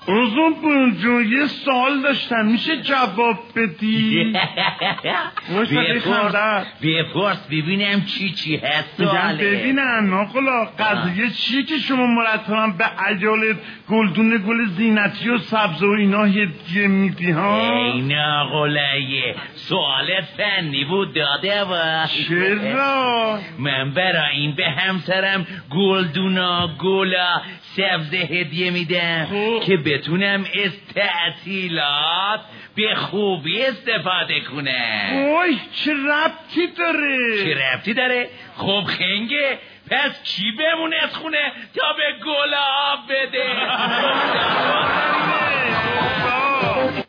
روزون جون یه سوال داشتم، میشه جواب بدی؟ بپرس ببینم چی هست میگم ببینم ناقلا قضیه چیه که شما مرتبا به عیالت گلدون گل زینتی و سبز و اینا هدیه میدی ها؟ ای ناقلایه سوالت فنی بود داده و چرا؟ من برای این به همسرم گلدونا گلا سبز هدیه میدم که بتونم از تعطیلات به خوبی استفاده کنم. اوی چه ربطی داره؟ خب خنگه پس کی بمونه از خونه تا به گلا آب بده؟